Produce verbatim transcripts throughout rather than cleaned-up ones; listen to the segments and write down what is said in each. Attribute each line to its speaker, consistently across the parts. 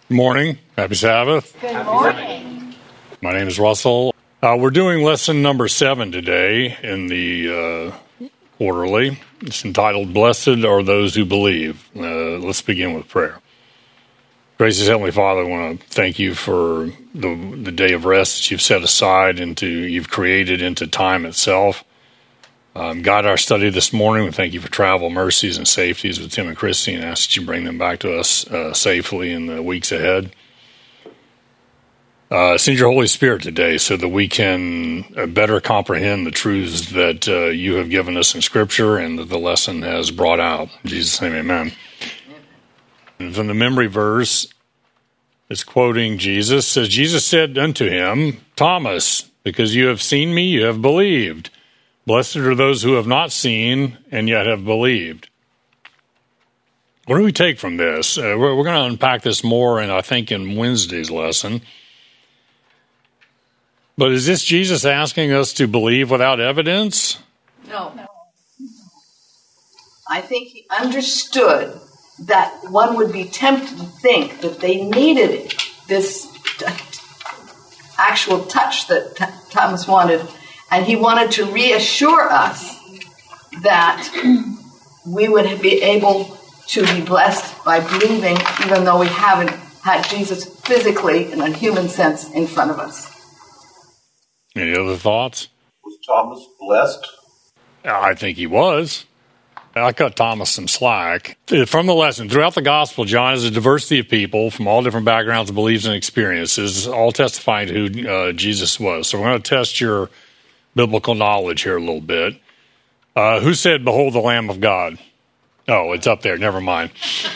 Speaker 1: Good morning. Happy Sabbath.
Speaker 2: Good morning.
Speaker 1: My name is Russell. Uh, we're doing lesson number seven today in the uh, quarterly. It's entitled, Blessed Are Those Who Believe. Uh, let's begin with prayer. Gracious Heavenly Father, I want to thank you for the, the day of rest that you've set aside into, you've created into time itself. Um, guide our study this morning. We thank you for travel mercies and safeties with Tim and Christy, and ask that you bring them back to us uh, safely in the weeks ahead. Uh, send your Holy Spirit today so that we can uh, better comprehend the truths that uh, you have given us in Scripture and that the lesson has brought out. In Jesus' name, amen. And from the memory verse, it's quoting Jesus, says, Jesus said unto him, Thomas, because you have seen me, you have believed. Blessed are those who have not seen and yet have believed. What do we take from this? Uh, we're, we're going to unpack this more, and I think in Wednesday's lesson. But is this Jesus asking us to believe without evidence?
Speaker 2: No. no. I think he understood that one would be tempted to think that they needed this t- actual touch that t- Thomas wanted. And he wanted to reassure us that we would be able to be blessed by believing, even though we haven't had Jesus physically, in a human sense, in front of us.
Speaker 1: Any other thoughts?
Speaker 3: Was Thomas blessed?
Speaker 1: I think he was. I cut Thomas some slack. From the lesson, throughout the gospel, John is a diversity of people from all different backgrounds, beliefs, and experiences, all testifying to who uh, Jesus was. So we're going to test your biblical knowledge here a little bit. Uh, who said, behold the Lamb of God? Oh, it's up there. Never mind.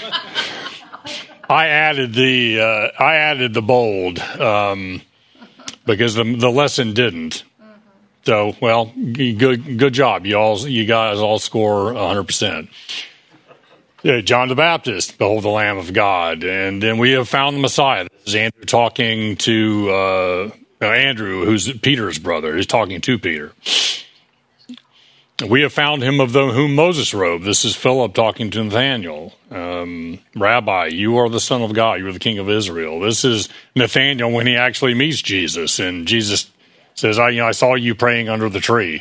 Speaker 1: I added the uh, I added the bold um, because the the lesson didn't. So, well, good good job. You all, you guys all score one hundred percent. Uh, John the Baptist, behold the Lamb of God. And then we have found the Messiah. This is Andrew talking to uh, uh, Andrew, who's Peter's brother. He's talking to Peter. We have found him of the, whom Moses wrote. This is Philip talking to Nathanael. Um, Rabbi, you are the Son of God. You are the King of Israel. This is Nathanael when he actually meets Jesus. And Jesus says, I, you know, I saw you praying under the tree.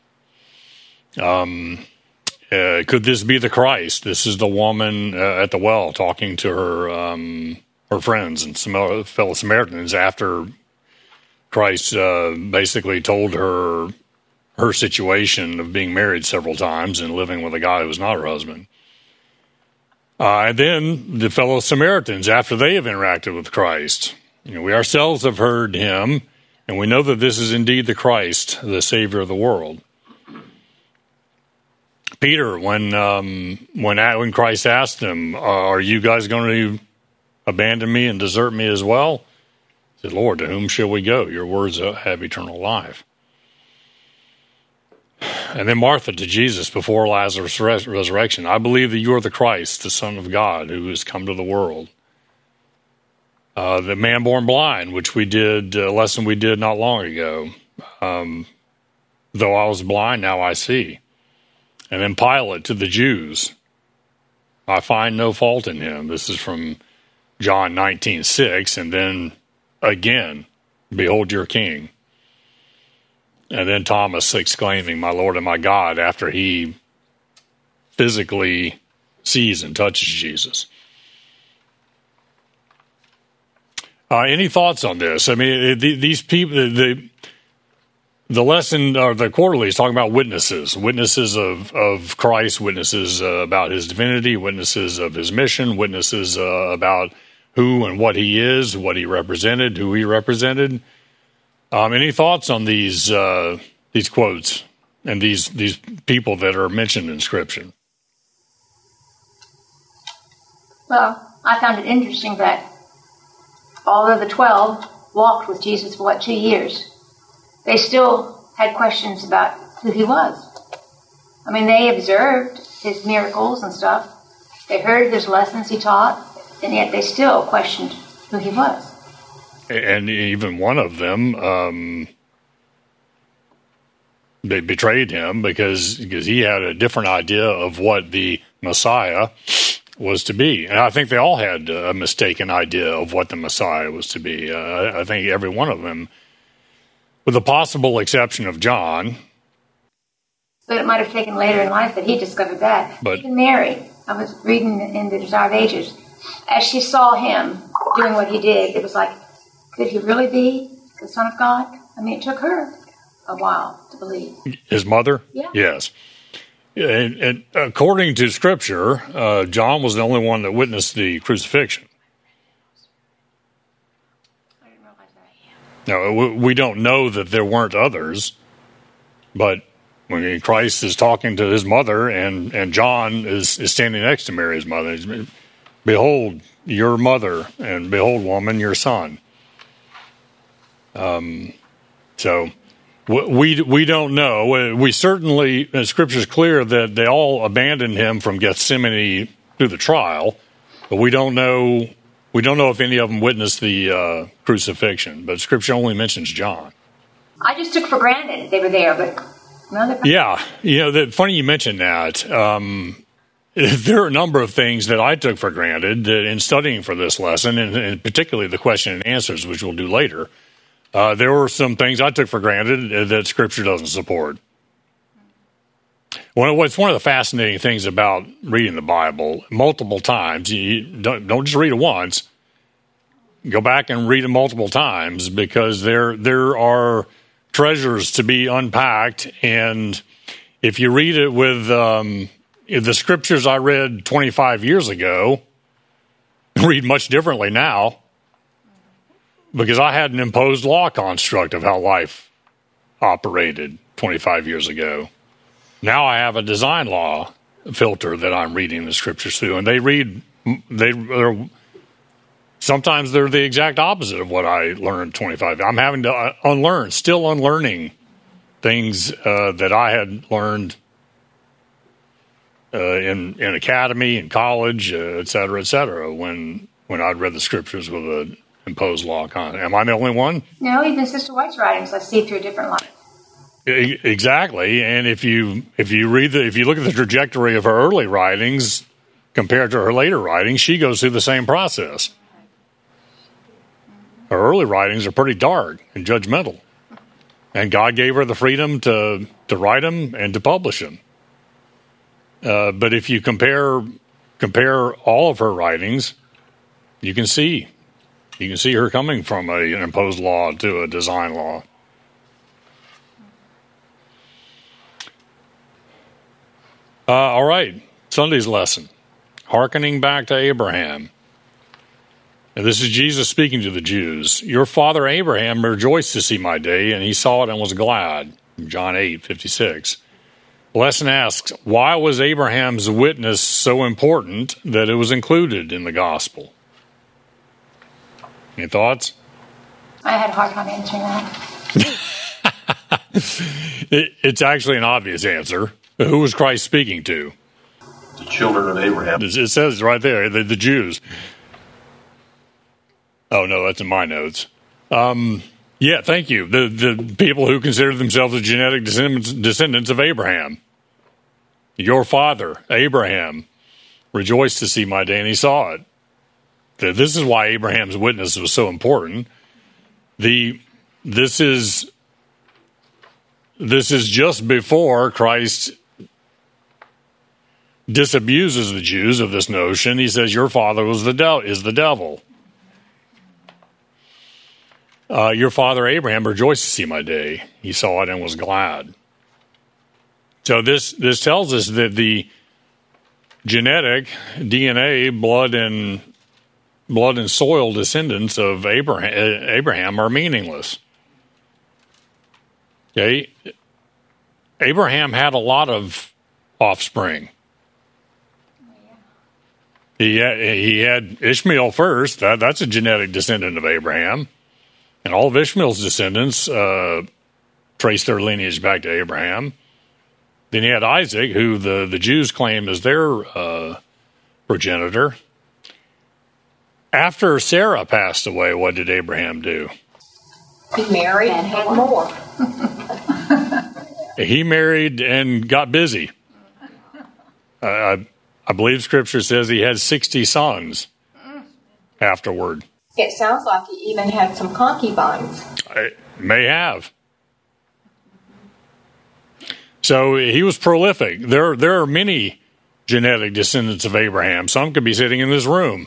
Speaker 1: Um, uh, could this be the Christ? This is the woman uh, at the well talking to her um, her friends and some fellow Samaritans after Christ uh, basically told her her situation of being married several times and living with a guy who was not her husband. Uh, and then the fellow Samaritans, after they have interacted with Christ. You know, we ourselves have heard him, and we know that this is indeed the Christ, the Savior of the world. Peter, when um, when when Christ asked him, "Are you guys going to abandon me and desert me as well?" He said, "Lord, to whom shall we go? Your words have eternal life." And then Martha to Jesus before Lazarus' res- resurrection, "I believe that you are the Christ, the Son of God, who has come to the world." Uh, the man born blind, which we did, a lesson we did not long ago. Um, Though I was blind, now I see. And then Pilate to the Jews, "I find no fault in him." This is from John nineteen six. And then again, "Behold your king." And then Thomas exclaiming, "My Lord and my God," after he physically sees and touches Jesus. Uh, any thoughts on this? I mean, the, these people, the the lesson or the quarterly is talking about witnesses, witnesses of, of Christ, witnesses uh, about his divinity, witnesses of his mission, witnesses uh, about who and what he is, what he represented, who he represented. Um, any thoughts on these uh, these quotes and these these people that are mentioned in Scripture?
Speaker 4: Well, I found it interesting that although the twelve walked with Jesus for, what, two years, they still had questions about who he was. I mean, they observed his miracles and stuff. They heard his lessons he taught, and yet they still questioned who he was.
Speaker 1: And even one of them, um, they betrayed him because because he had a different idea of what the Messiah was to be. And I think they all had a mistaken idea of what the Messiah was to be. Uh, I think every one of them, with the possible exception of John.
Speaker 4: But it might have taken later in life that he discovered that.
Speaker 1: But
Speaker 4: even Mary, I was reading in the Desire of Ages, as she saw him doing what he did, it was like, could he really be the Son of God? I mean, it took her a while to believe.
Speaker 1: His mother?
Speaker 4: Yeah.
Speaker 1: Yes. And, and according to Scripture, uh, John was the only one that witnessed the crucifixion.
Speaker 4: I didn't realize that.
Speaker 1: Now, we, we don't know that there weren't others, but when Christ is talking to his mother and, and John is, is standing next to Mary's mother, he's, behold, your mother, and behold, woman, your son. Um, so we we don't know. We certainly, the Scripture is clear that they all abandoned him from Gethsemane through the trial, but we don't know. We don't know if any of them witnessed the uh, crucifixion. But Scripture only mentions John.
Speaker 4: I just took for granted they were there, but no,
Speaker 1: yeah, you know, the, funny you mentioned that. Um, there are a number of things that I took for granted that in studying for this lesson, and, and particularly the question and answers, which we'll do later. Uh, there were some things I took for granted that Scripture doesn't support. Well, what's one of the fascinating things about reading the Bible multiple times, you don't, don't just read it once, go back and read it multiple times, because there there are treasures to be unpacked. And if you read it with um, the Scriptures I read twenty-five years ago, read much differently now, because I had an imposed law construct of how life operated twenty-five years ago. Now I have a design law filter that I'm reading the Scriptures through, and they read, they they're, sometimes they're the exact opposite of what I learned twenty-five. I'm having to unlearn, still unlearning things uh, that I had learned uh, in in academy, in college, uh, et cetera, et cetera, when, when I'd read the Scriptures with a imposed law content. Am I the only one?
Speaker 4: No, even Sister White's writings I see through a different light.
Speaker 1: Exactly. And if you if you read the if you look at the trajectory of her early writings compared to her later writings, she goes through the same process. Her early writings are pretty dark and judgmental, and God gave her the freedom to to write them and to publish them. Uh, but if you compare compare all of her writings, you can see. You can see her coming from a, an imposed law to a design law. Uh, all right, Sunday's lesson, hearkening back to Abraham. And this is Jesus speaking to the Jews. Your father Abraham rejoiced to see my day, and he saw it and was glad. John eight fifty-six. The lesson asks, why was Abraham's witness so important that it was included in the gospel? Any thoughts?
Speaker 4: I had a hard time answering that.
Speaker 1: it, it's actually an obvious answer. Who was Christ speaking to?
Speaker 3: The children of Abraham.
Speaker 1: It says right there, the, the Jews. Oh, no, that's in my notes. Um, yeah, thank you. The the people who consider themselves the genetic descendants, descendants of Abraham. Your father, Abraham, rejoiced to see my day, and he saw it. This is why Abraham's witness was so important. The this is this is just before Christ disabuses the Jews of this notion. He says, "Your father was the de- is the devil. Uh, your father Abraham rejoiced to see my day. He saw it and was glad." So this this tells us that the genetic D N A, blood and blood and soil descendants of Abraham, Abraham are meaningless. Okay, Abraham had a lot of offspring. He had, he had Ishmael first. That, that's a genetic descendant of Abraham. And all of Ishmael's descendants uh, trace their lineage back to Abraham. Then he had Isaac, who the, the Jews claim is their uh, progenitor. After Sarah passed away, what did Abraham do?
Speaker 5: He married and had more.
Speaker 1: He married and got busy. I, I, I believe Scripture says he had sixty sons afterward.
Speaker 5: It sounds like he even had some concubines.
Speaker 1: I may have. So he was prolific. There, there are many genetic descendants of Abraham. Some could be sitting in this room.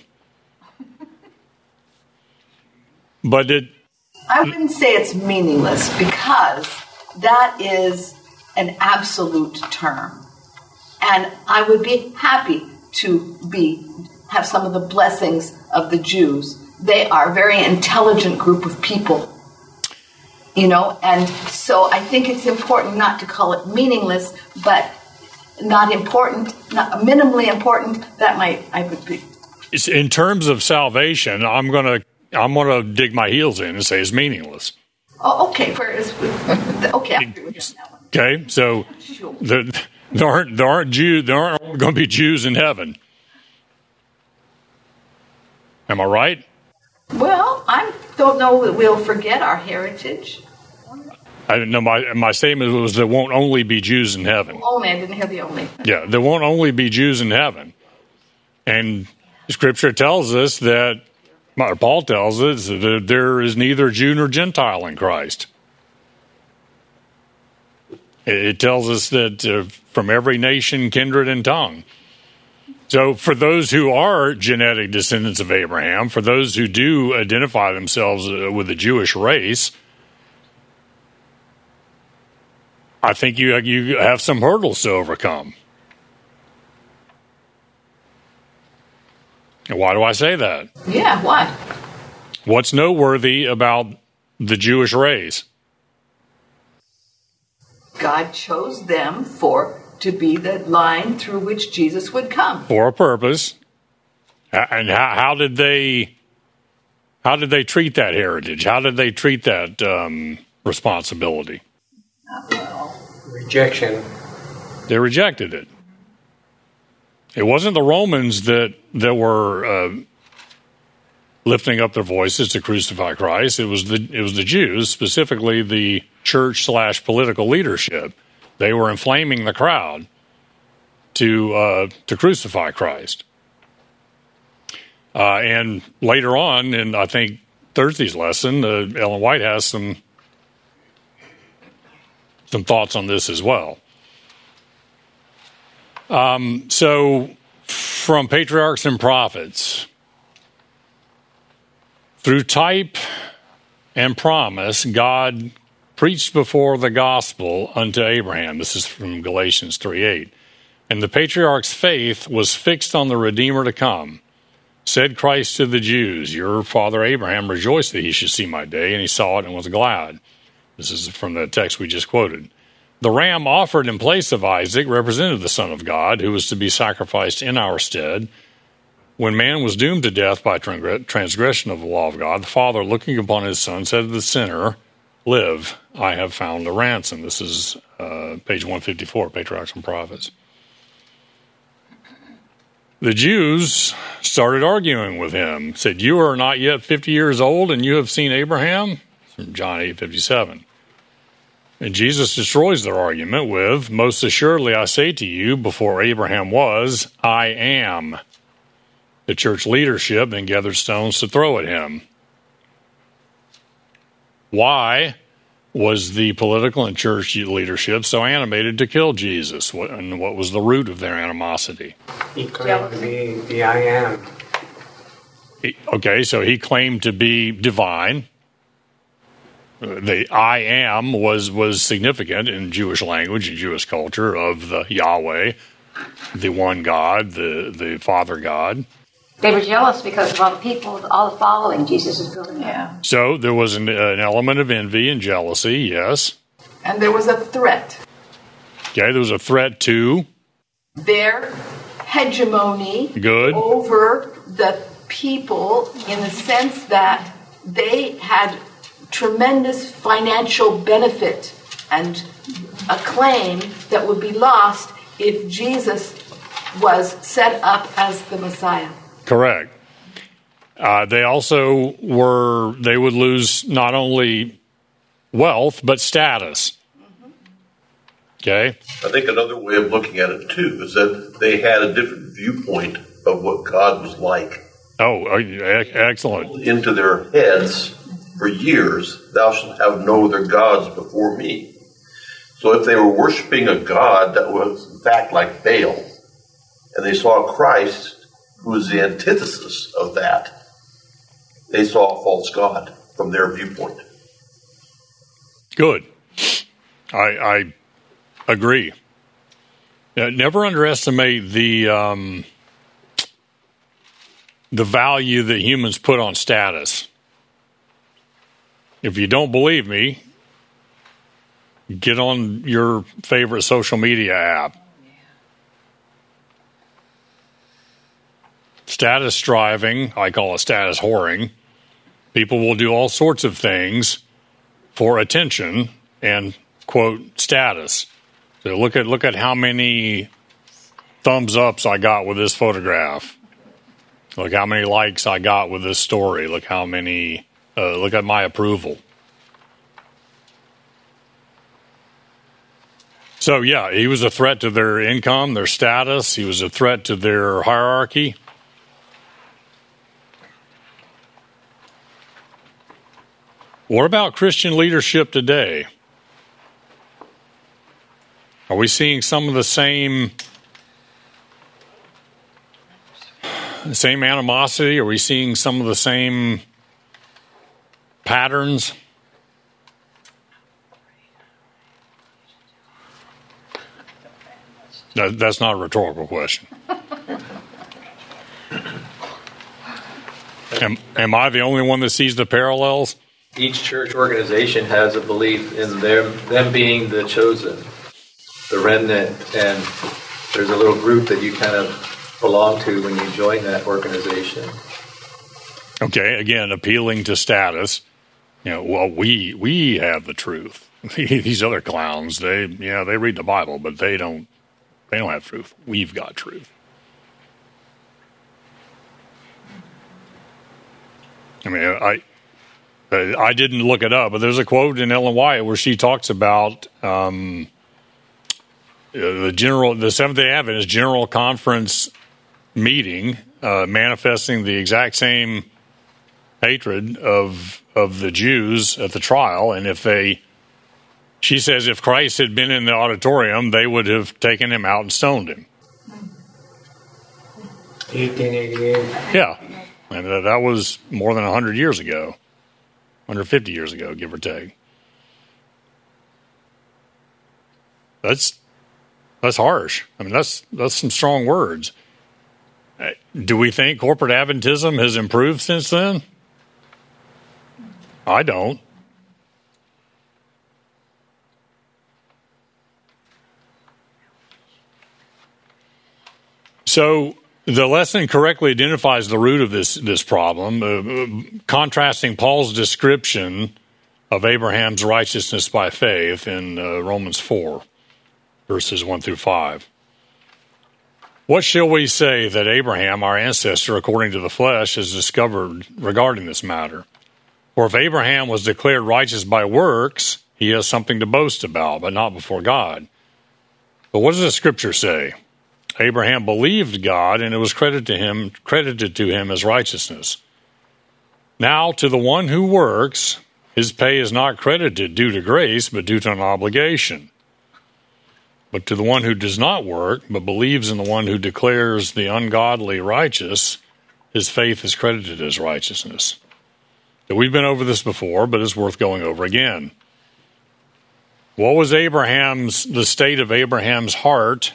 Speaker 1: But it...
Speaker 2: I wouldn't say it's meaningless because that is an absolute term. And I would be happy to be have some of the blessings of the Jews. They are a very intelligent group of people. You know, and so I think it's important not to call it meaningless, but not important, not minimally important. That might I would be.
Speaker 1: In terms of salvation, I'm gonna I'm gonna dig my heels in and say it's meaningless.
Speaker 2: Oh, okay. For, okay, I agree with that one.
Speaker 1: Okay, so
Speaker 2: Sure.
Speaker 1: there, there aren't there aren't Jew there aren't going to be Jews in heaven. Am I right?
Speaker 2: Well, I don't know that we'll forget our heritage.
Speaker 1: I didn't know my my statement was there won't only be Jews in heaven.
Speaker 2: Only, I didn't hear the only.
Speaker 1: Yeah, there won't only be Jews in heaven. And Scripture tells us that, or Paul tells us that there is neither Jew nor Gentile in Christ. It tells us that uh, from every nation, kindred, and tongue. So for those who are genetic descendants of Abraham, for those who do identify themselves uh, with the Jewish race, I think you you have some hurdles to overcome. And why do I say that?
Speaker 2: Yeah, why?
Speaker 1: What's noteworthy about the Jewish race?
Speaker 2: God chose them for to be the line through which Jesus would come.
Speaker 1: For a purpose. And how, how did they how did they treat that heritage? How did they treat that um, responsibility?
Speaker 6: Rejection.
Speaker 1: They rejected it. It wasn't the Romans that that were uh, lifting up their voices to crucify Christ. It was the it was the Jews, specifically the church slash political leadership. They were inflaming the crowd to uh, to crucify Christ. Uh, and later on, in I think Thursday's lesson, uh, Ellen White has some some thoughts on this as well. Um, so, from Patriarchs and Prophets, through type and promise, God preached before the gospel unto Abraham. This is from Galatians three eight. And the patriarch's faith was fixed on the Redeemer to come. Said Christ to the Jews, your father Abraham rejoiced that he should see my day, and he saw it and was glad. This is from the text we just quoted. The ram offered in place of Isaac represented the Son of God, who was to be sacrificed in our stead. When man was doomed to death by transgression of the law of God, the Father, looking upon his Son, said to the sinner, live, I have found a ransom. This is uh, page one fifty-four, Patriarchs and Prophets. The Jews started arguing with him, said, you are not yet fifty years old, and you have seen Abraham? From John eight fifty-seven. And Jesus destroys their argument with, most assuredly I say to you, before Abraham was, I am. The church leadership then gathered stones to throw at him. Why was the political and church leadership so animated to kill Jesus? What, and what was the root of their animosity?
Speaker 6: He claimed to be the I am.
Speaker 1: He, okay, so he claimed to be divine. The I am was, was significant in Jewish language and Jewish culture of the Yahweh, the one God, the, the Father God.
Speaker 4: They were jealous because of all the people, all the following Jesus is building up.
Speaker 2: Yeah.
Speaker 1: So there was an, an element of envy and jealousy, yes.
Speaker 2: And there was a threat.
Speaker 1: Okay, there was a threat to
Speaker 2: Their hegemony
Speaker 1: Good.
Speaker 2: over the people in the sense that they had tremendous financial benefit and acclaim that would be lost if Jesus was set up as the Messiah.
Speaker 1: Correct. Uh, they also were, they would lose not only wealth, but status. Mm-hmm. Okay?
Speaker 3: I think another way of looking at it, too, is that they had a different viewpoint of what God was like.
Speaker 1: Oh, excellent.
Speaker 3: Into their heads for years, thou shalt have no other gods before me. So if they were worshiping a god that was, in fact, like Baal, and they saw Christ, who was the antithesis of that, they saw a false god from their viewpoint.
Speaker 1: Good. I, I agree. Uh, never underestimate the um, the value that humans put on status. If you don't believe me, get on your favorite social media app. Status striving, I call it status whoring. People will do all sorts of things for attention and, quote, status. So look at look at how many thumbs ups I got with this photograph. Look how many likes I got with this story. Look how many, uh, look at my approval. So, yeah, he was a threat to their income, their status. He was a threat to their hierarchy. What about Christian leadership today? Are we seeing some of the same same animosity? Are we seeing some of the same patterns? That, that's not a rhetorical question. am, am I the only one that sees the parallels?
Speaker 7: Each church organization has a belief in them, them being the chosen, the remnant, and there's a little group that you kind of belong to when you join that organization.
Speaker 1: Okay, again, appealing to status. You know, well, we we have the truth. These other clowns, they yeah, they read the Bible, but they don't they don't have truth. We've got truth. I mean, I. I didn't look it up, but there's a quote in Ellen White where she talks about um, the general, the Seventh-day Adventist General Conference meeting uh, manifesting the exact same hatred of of the Jews at the trial, and if they, she says, if Christ had been in the auditorium, they would have taken him out and stoned him.
Speaker 6: eighteen eighty-eight.
Speaker 1: Yeah, and that was more than a hundred years ago. one hundred fifty years ago, give or take. That's that's harsh. I mean, that's that's some strong words. Do we think corporate Adventism has improved since then? I don't. So the lesson correctly identifies the root of this this problem, uh, contrasting Paul's description of Abraham's righteousness by faith in uh, Romans four, verses one through five. What shall we say that Abraham, our ancestor, according to the flesh, has discovered regarding this matter? For if Abraham was declared righteous by works, he has something to boast about, but not before God. But what does the Scripture say? Abraham believed God, and it was credited to him, credited to him as righteousness. Now, to the one who works, his pay is not credited due to grace, but due to an obligation. But to the one who does not work, but believes in the one who declares the ungodly righteous, his faith is credited as righteousness. So we've been over this before, but it's worth going over again. What was Abraham's, the state of Abraham's heart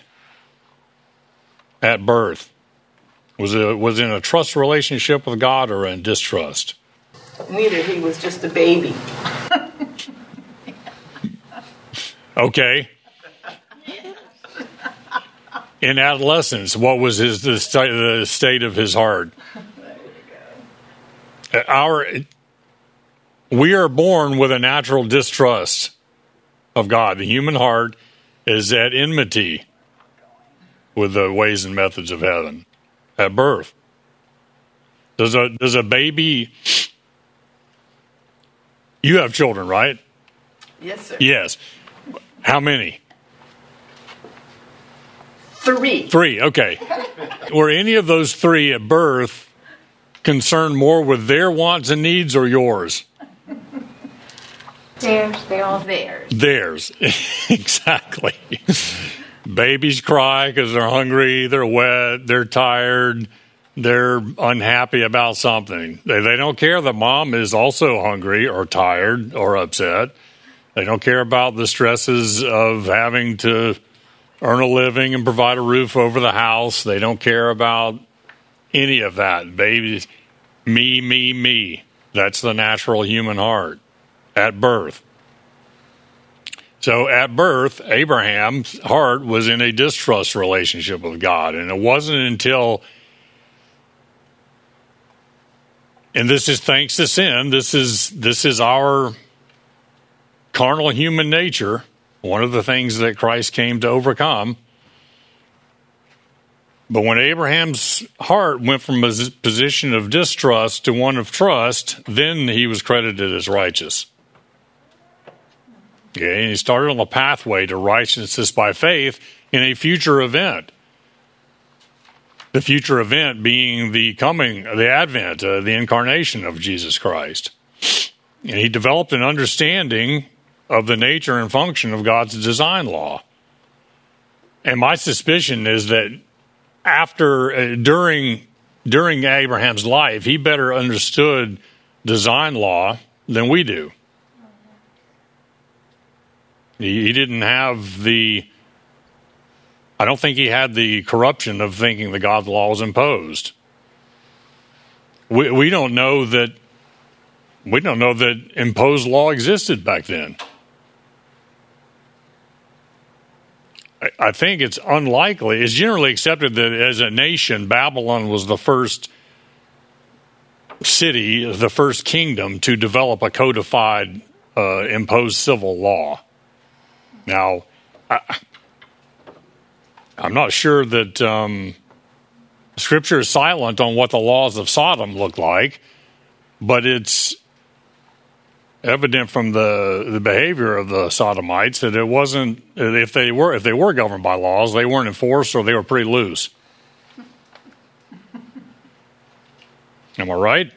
Speaker 1: at birth? Was it was it in a trust relationship with God or in distrust?
Speaker 2: Neither. He was just a baby.
Speaker 1: Okay. In adolescence, what was his the state, the state of his heart? Our we are born with a natural distrust of God. The human heart is at enmity with the ways and methods of heaven at birth. Does a does a baby? You have children, right?
Speaker 2: Yes, sir.
Speaker 1: Yes. How many?
Speaker 2: Three.
Speaker 1: Three, okay. Were any of those three at birth concerned more with their wants and needs or yours?
Speaker 4: Theirs, they're all
Speaker 2: Theirs.
Speaker 1: Theirs. Exactly. Babies cry because they're hungry, they're wet, they're tired, they're unhappy about something. They, they don't care that mom is also hungry or tired or upset. They don't care about the stresses of having to earn a living and provide a roof over the house. They don't care about any of that. Babies, me, me, me. That's the natural human heart at birth. So at birth, Abraham's heart was in a distrust relationship with God. And it wasn't until, and this is thanks to sin, this is this is our carnal human nature, one of the things that Christ came to overcome. But when Abraham's heart went from a position of distrust to one of trust, then he was credited as righteous. Okay, and he started on the pathway to righteousness by faith in a future event. The future event being the coming, the advent, uh, the incarnation of Jesus Christ. And he developed an understanding of the nature and function of God's design law. And my suspicion is that after, uh, during, during Abraham's life, he better understood design law than we do. He, he didn't have the, I don't think he had the corruption of thinking that God's law was imposed. We, we don't know that, we don't know that imposed law existed back then. I think it's unlikely. It's generally accepted that as a nation, Babylon was the first city, the first kingdom to develop a codified, uh, imposed civil law. Now, I, I'm not sure that um, Scripture is silent on what the laws of Sodom look like, but it's evident from the, the behavior of the Sodomites that it wasn't, if they were if they were governed by laws, they weren't enforced or they were pretty loose. Am I right?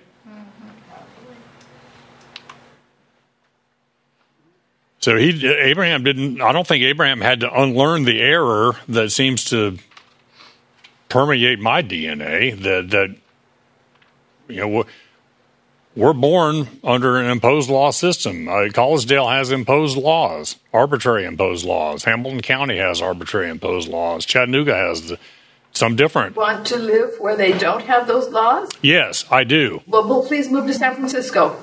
Speaker 1: So he Abraham didn't, I don't think Abraham had to unlearn the error that seems to permeate my D N A, that, that you know, we're born under an imposed law system. Uh, Collegedale has imposed laws, arbitrary imposed laws. Hamilton County has arbitrary imposed laws. Chattanooga has the, some different.
Speaker 2: Want to live where they don't have those laws?
Speaker 1: Yes, I do.
Speaker 2: Well, well please move to San Francisco.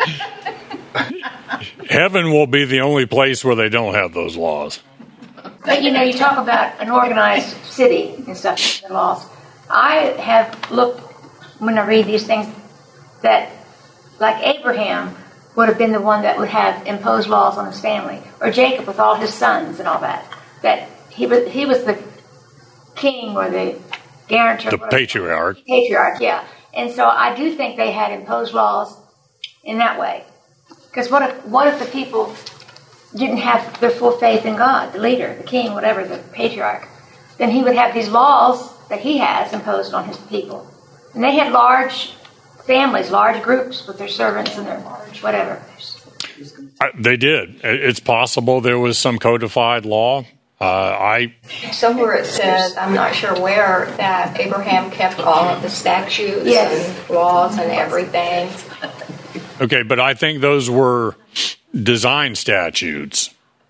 Speaker 1: Heaven will be the only place where they don't have those laws.
Speaker 4: But, you know, you talk about an organized city and stuff, and laws. I have looked, when I read these things, that like Abraham would have been the one that would have imposed laws on his family, or Jacob with all his sons and all that. That he was he was the king or the guarantor.
Speaker 1: The patriarch.
Speaker 4: Patriarch, yeah. And so I do think they had imposed laws in that way. Because what if what if the people didn't have their full faith in God, the leader, the king, whatever, the patriarch? Then he would have these laws that he has imposed on his people. And they had large families, large groups with their servants and their whatever.
Speaker 1: Uh, they did. It's possible there was some codified law. Uh, I
Speaker 5: Somewhere it says, I'm not sure where, that Abraham kept all of the statutes
Speaker 4: Yes.
Speaker 5: and laws and everything.
Speaker 1: Okay, but I think those were design statutes.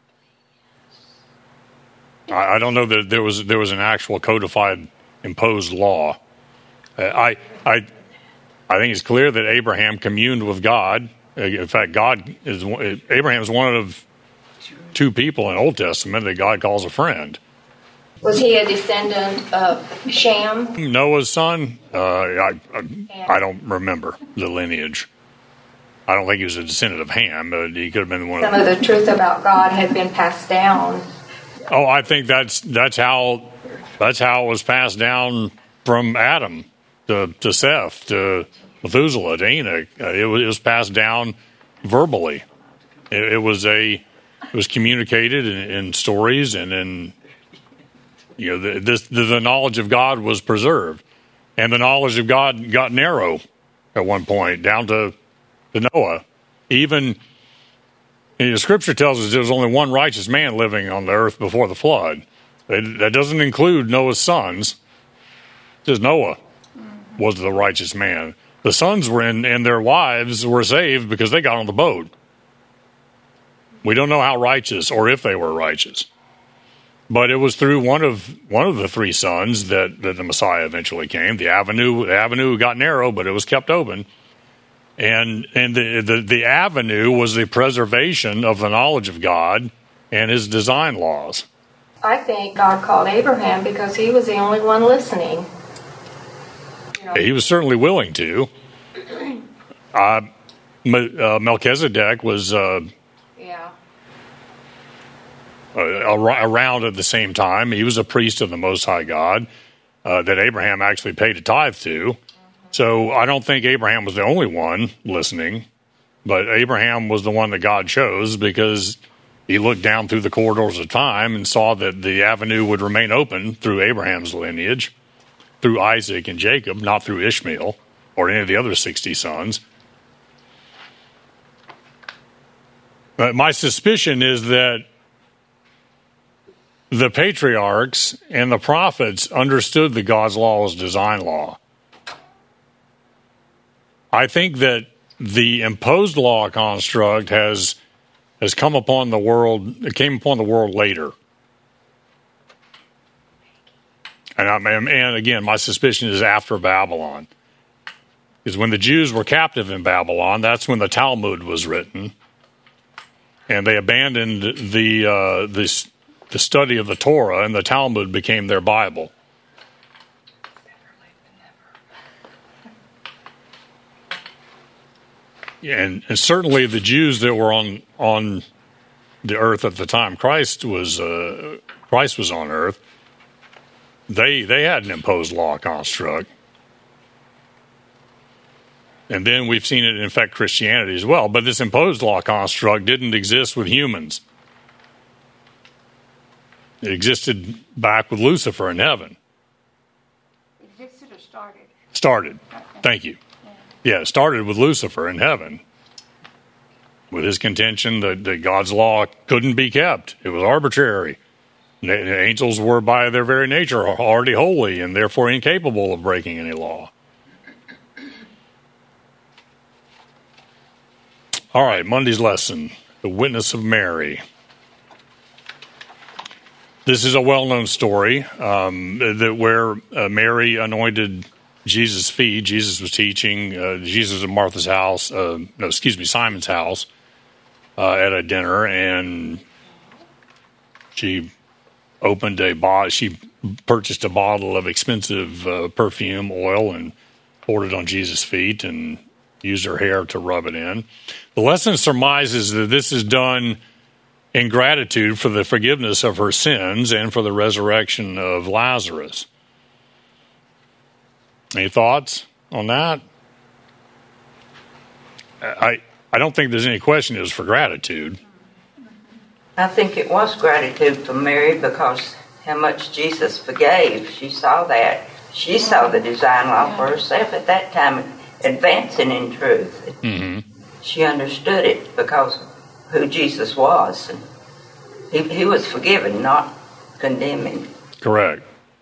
Speaker 1: I, I don't know that there was there was an actual codified imposed law. Uh, I I I think it's clear that Abraham communed with God. In fact, God is Abraham is one of two people in Old Testament that God calls a friend.
Speaker 5: Was he a descendant of Shem?
Speaker 1: Noah's son? Uh, I, I I don't remember the lineage. I don't think he was a descendant of Ham, but he could have been one
Speaker 5: Some
Speaker 1: of
Speaker 5: of
Speaker 1: the...
Speaker 5: the truth about God had been passed down.
Speaker 1: Oh, I think that's that's how that's how it was passed down from Adam to, to Seth to Methuselah to Enoch. Uh, it, was, it was passed down verbally. It, it was a it was communicated in, in stories and in You know, the, this, the, the knowledge of God was preserved. And the knowledge of God got narrow at one point, down to, to Noah. Even, you know, Scripture tells us there was only one righteous man living on the earth before the flood. It, that doesn't include Noah's sons. It says Noah was the righteous man. The sons were in, and their wives were saved because they got on the boat. We don't know how righteous or if they were righteous. But it was through one of one of the three sons that, that the Messiah eventually came. The avenue the avenue got narrow, but it was kept open. And and the, the, the avenue was the preservation of the knowledge of God and his design laws.
Speaker 5: I think God called Abraham because he was the only one listening. You know.
Speaker 1: He was certainly willing to. Uh, uh, Melchizedek was uh,
Speaker 5: yeah.
Speaker 1: uh, around at the same time. He was a priest of the Most High God uh, that Abraham actually paid a tithe to. Mm-hmm. So I don't think Abraham was the only one listening, but Abraham was the one that God chose because he looked down through the corridors of time and saw that the avenue would remain open through Abraham's lineage, through Isaac and Jacob, not through Ishmael or any of the other sixty sons. But my suspicion is that the patriarchs and the prophets understood that God's law was design law. I think that the imposed law construct has has come upon the world. It came upon the world later, and I, and again, my suspicion is after Babylon, because when the Jews were captive in Babylon, that's when the Talmud was written, and they abandoned the uh, the the study of the Torah, and the Talmud became their Bible. And, and certainly the Jews that were on on the earth at the time Christ was uh, Christ was on earth, they they had an imposed law construct, and then we've seen it infect Christianity as well. But this imposed law construct didn't exist with humans; it existed back with Lucifer in heaven.
Speaker 4: Existed or started?
Speaker 1: Started. Thank you. Yeah, it started with Lucifer in heaven, with his contention that, that God's law couldn't be kept. It was arbitrary. The angels were, by their very nature, already holy and therefore incapable of breaking any law. All right, Monday's lesson, the witness of Mary. This is a well-known story um, that where uh, Mary anointed Jesus' feet. Jesus was teaching. Uh, Jesus was at Martha's house. Uh, no, excuse me, Simon's house uh, at a dinner, and she opened a bottle. She purchased a bottle of expensive uh, perfume oil and poured it on Jesus' feet and used her hair to rub it in. The lesson surmises that this is done in gratitude for the forgiveness of her sins and for the resurrection of Lazarus. Any thoughts on that? I I don't think there's any question it was for gratitude.
Speaker 8: I think it was gratitude for Mary because how much Jesus forgave. She saw that. She saw the design law for herself at that time, advancing in truth.
Speaker 1: Mm-hmm.
Speaker 8: She understood it because of who Jesus was. And he, he was forgiven, not condemning.
Speaker 1: Correct.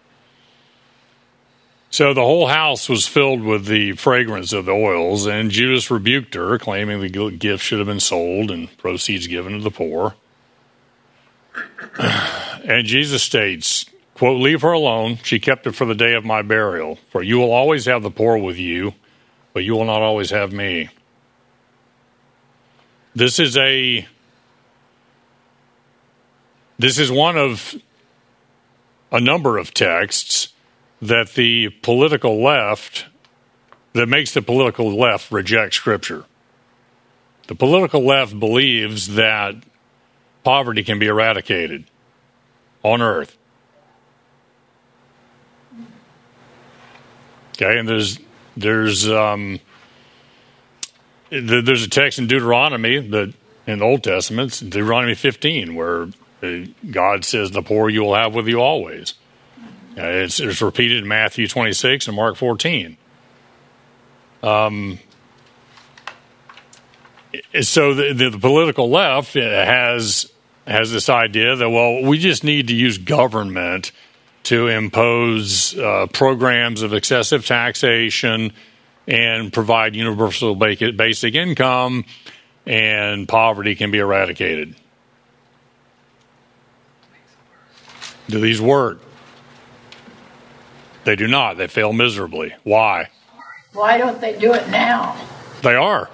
Speaker 1: So the whole house was filled with the fragrance of the oils, and Judas rebuked her, claiming the gift should have been sold and proceeds given to the poor. And Jesus states, quote, "Leave her alone. She kept it for the day of my burial. For you will always have the poor with you, but you will not always have me." This is a, this is one of a number of texts that the political left, that makes the political left reject Scripture. The political left believes that poverty can be eradicated on earth. Okay, and there's there's um, there's a text in Deuteronomy that in the Old Testament, Deuteronomy fifteen, where God says, "The poor you will have with you always." Uh, it's, it's repeated in Matthew twenty-six and Mark fourteen. Um, so the, the, the political left has has this idea that, well, we just need to use government to impose uh, programs of excessive taxation and provide universal basic income, and poverty can be eradicated. Do these work? They do not. They fail miserably. Why?
Speaker 9: Why don't they do it now?
Speaker 1: They are.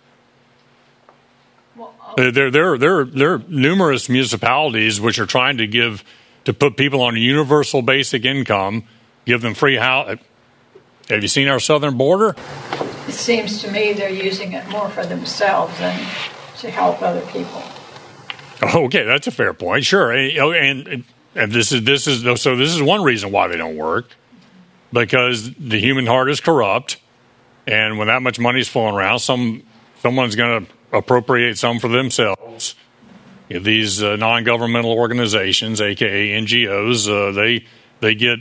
Speaker 9: Well, okay.
Speaker 1: There, there, there, there are numerous municipalities which are trying to give, to put people on a universal basic income, give them free house. Have you seen our southern border?
Speaker 9: It seems to me they're using it more for themselves than to help other people.
Speaker 1: Okay, that's a fair point. Sure, and, and, and this is this is so this is one reason why they don't work, because the human heart is corrupt, and when that much money is flowing around, some someone's going to appropriate some for themselves. You know, these uh, non-governmental organizations, aka N G Os, uh, they they get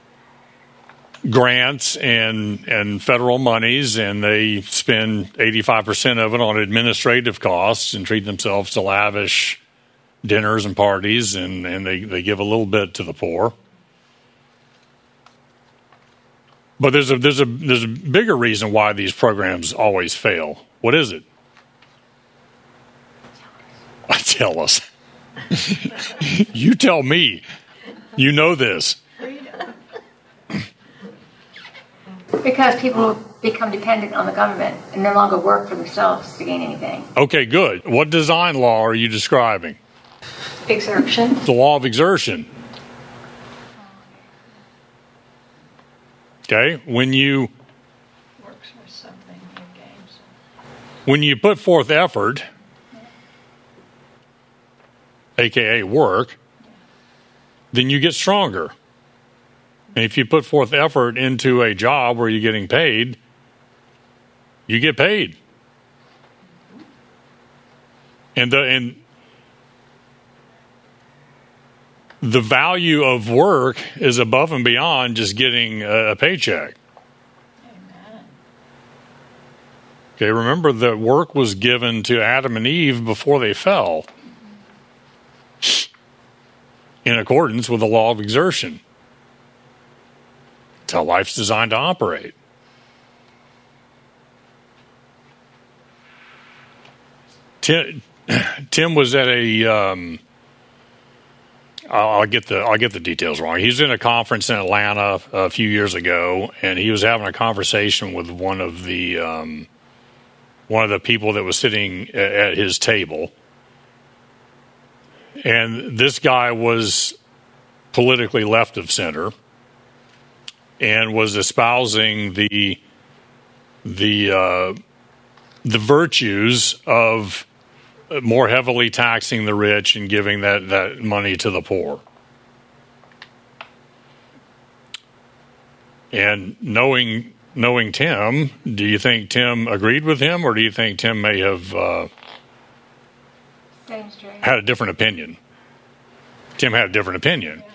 Speaker 1: grants and and federal monies, and they spend eighty-five percent of it on administrative costs and treat themselves to lavish dinners and parties, and, and they, they give a little bit to the poor. But there's a there's a there's a bigger reason why these programs always fail. What is it? Tell us. You tell me. You know this.
Speaker 4: Because people become dependent on the government and no longer work for themselves to gain anything.
Speaker 1: Okay, good. What design law are you describing?
Speaker 5: Exertion.
Speaker 1: The law of exertion. Okay, when you
Speaker 9: Works for something or gains.
Speaker 1: when you put forth effort, aka work, then you get stronger. And if you put forth effort into a job where you're getting paid, you get paid. And the and the value of work is above and beyond just getting a, a paycheck.
Speaker 9: Amen.
Speaker 1: Okay, remember that work was given to Adam and Eve before they fell, in accordance with the law of exertion. That's how life's designed to operate. Tim, Tim was at a. Um, I'll get the I'll get the details wrong. He was in a conference in Atlanta a few years ago, and he was having a conversation with one of the um, one of the people that was sitting at his table. And this guy was politically left of center and was espousing the the uh, the virtues of more heavily taxing the rich and giving that, that money to the poor. And knowing knowing Tim, do you think Tim agreed with him, or do you think Tim may have uh, had a different opinion? Tim had a different opinion.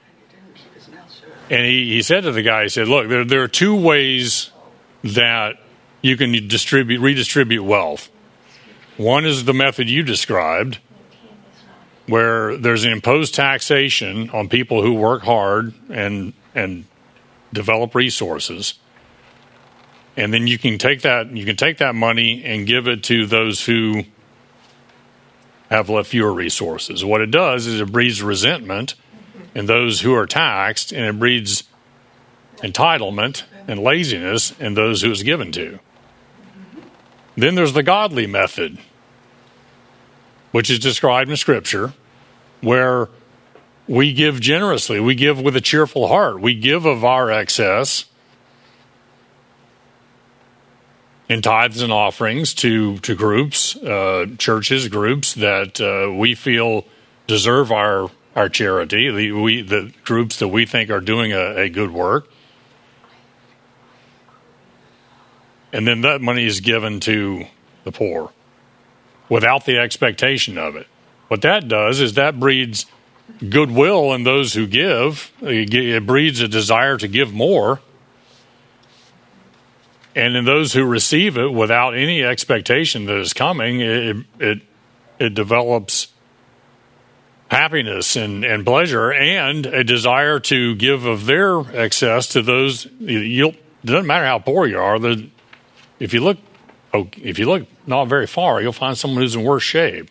Speaker 1: And he, he said to the guy, he said, look, there, there are two ways that you can distribute, redistribute wealth. One is the method you described, where there's an imposed taxation on people who work hard and and develop resources. And then you can take that you can take that money and give it to those who have left fewer resources. What it does is it breeds resentment in those who are taxed, and it breeds entitlement and laziness in those who it's given to. Then there's the godly method, which is described in Scripture, where we give generously. We give with a cheerful heart. We give of our excess in tithes and offerings to, to groups, uh, churches, groups that uh, we feel deserve our, our charity, the, we, the groups that we think are doing a, a good work. And then that money is given to the poor without the expectation of it. What that does is that breeds goodwill in those who give. It breeds a desire to give more. And in those who receive it without any expectation that it's coming, it it, it develops happiness and, and pleasure and a desire to give of their excess to those. You'll, it doesn't matter how poor you are. The, if you look, oh, if you look not very far, you'll find someone who's in worse shape.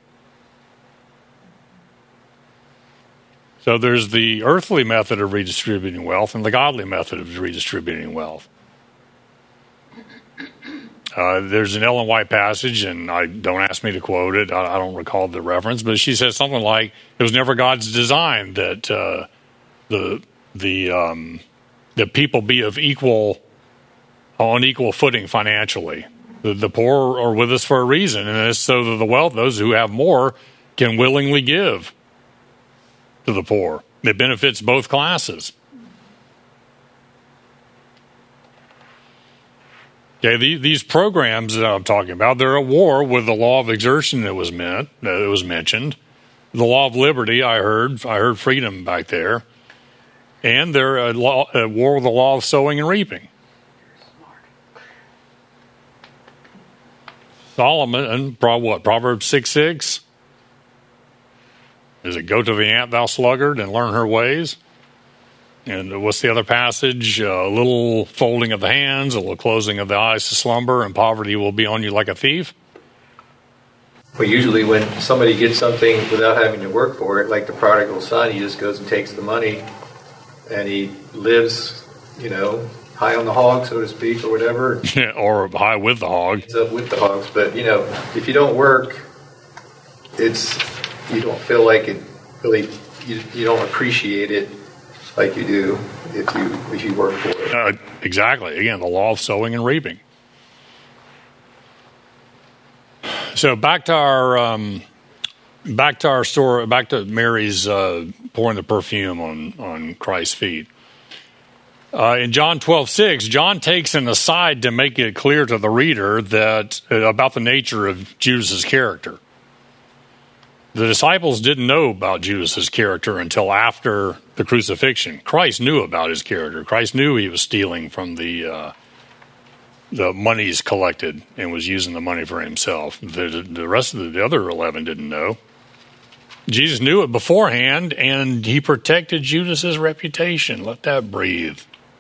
Speaker 1: So there's the earthly method of redistributing wealth and the godly method of redistributing wealth. Uh, there's an Ellen White passage, and I don't ask me to quote it. I, I don't recall the reference, but she says something like, "It was never God's design that uh, the the um, that people be of equal on equal footing financially. The, the poor are with us for a reason, and it's so that the wealth, those who have more, can willingly give to the poor. It benefits both classes." Okay, the, these programs that I'm talking about, they're at war with the law of exertion that was meant, that was mentioned, the law of liberty. I heard, I heard freedom back there, and they're at, law, at war with the law of sowing and reaping. Solomon, and what Proverbs six six, is it go to the ant, thou sluggard, and learn her ways? And what's the other passage? A little folding of the hands, a little closing of the eyes to slumber, and poverty will be on you like a thief.
Speaker 7: Well, usually when somebody gets something without having to work for it, like the prodigal son, he just goes and takes the money, and he lives, you know, high on the hog, so to speak, or whatever.
Speaker 1: Or high with the hog.
Speaker 7: It's up with the hogs. But, you know, if you don't work, it's you don't feel like it really, you, you don't appreciate it like you do if you if you work for it.
Speaker 1: Uh, exactly. Again, the law of sowing and reaping. So back to our um, back to our story. Back to Mary's uh, pouring the perfume on on Christ's feet. Uh, in John twelve six, John takes an aside to make it clear to the reader that uh, about the nature of Judas's character. The disciples didn't know about Judas's character until after the crucifixion. Christ knew about his character. Christ knew he was stealing from the uh, the monies collected and was using the money for himself. The, the rest of the, the other eleven didn't know. Jesus knew it beforehand, and he protected Judas's reputation. Let that breathe.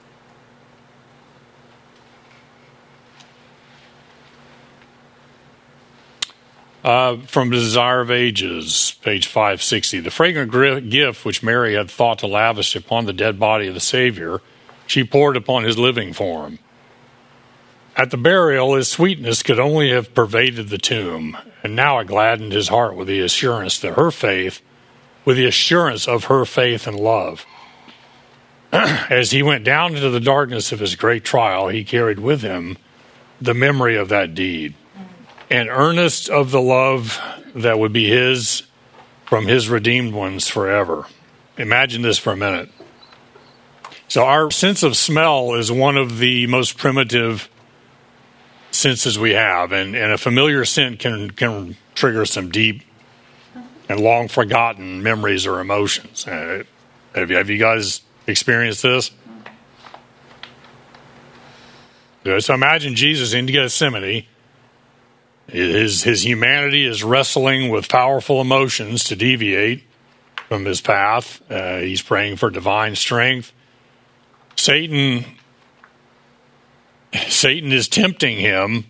Speaker 1: Uh, from the Desire of Ages, page five sixty. The fragrant gift which Mary had thought to lavish upon the dead body of the Savior, she poured upon his living form. At the burial, his sweetness could only have pervaded the tomb, and now it gladdened his heart with the assurance that her faith, with the assurance of her faith and love. As he went down into the darkness of his great trial, he carried with him the memory of that deed, and earnest of the love that would be his from his redeemed ones forever. Imagine this for a minute. So our sense of smell is one of the most primitive senses we have, and, and a familiar scent can, can trigger some deep and long forgotten memories or emotions. Uh, have, you, have you guys experienced this? Good. So imagine Jesus in Gethsemane. His, his humanity is wrestling with powerful emotions to deviate from his path. Uh, he's praying for divine strength. Satan, Satan is tempting him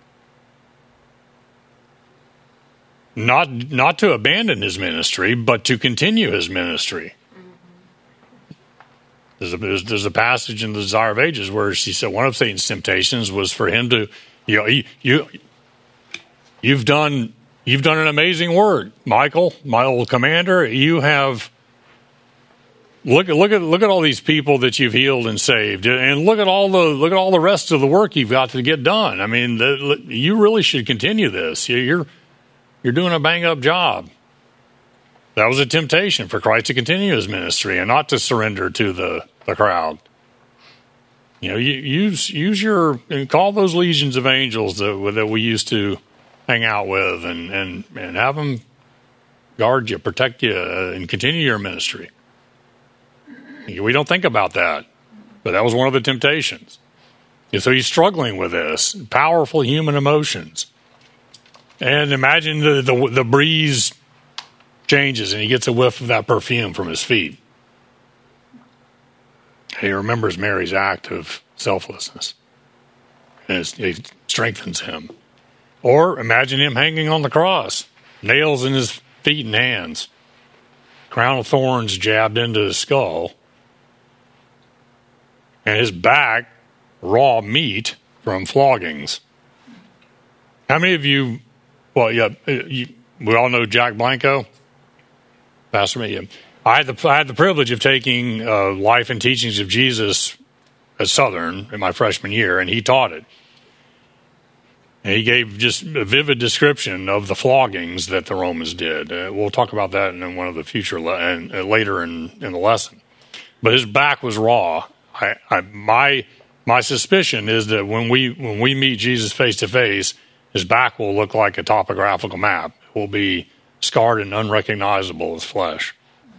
Speaker 1: not, not to abandon his ministry, but to continue his ministry. There's a, there's, there's a passage in the Desire of Ages where she said one of Satan's temptations was for him to, you know, you, you You've done you've done an amazing work, Michael, my old commander. You have look at look at look at all these people that you've healed and saved, and look at all the look at all the rest of the work you've got to get done. I mean, the, you really should continue this. You're you're doing a bang up job. That was a temptation for Christ to continue his ministry and not to surrender to the, the crowd. You know, you, use use your call those legions of angels that that we used to hang out with, and, and, and have them guard you, protect you, uh, and continue your ministry. We don't think about that, but that was one of the temptations. And so he's struggling with this, powerful human emotions. And imagine the, the, the breeze changes and he gets a whiff of that perfume from his feet. He remembers Mary's act of selflessness. And it strengthens him. Or imagine him hanging on the cross, nails in his feet and hands, crown of thorns jabbed into his skull, and his back raw meat from floggings. How many of you, well, yeah, you, we all know Jack Blanco? Pastor me. I had the I had the privilege of taking uh, Life and Teachings of Jesus at Southern in my freshman year, and he taught it. And he gave just a vivid description of the floggings that the Romans did. Uh, we'll talk about that in one of the future le- and uh, later in, in the lesson. But his back was raw. I, I, my my suspicion is that when we when we meet Jesus face to face, his back will look like a topographical map. It will be scarred and unrecognizable as flesh.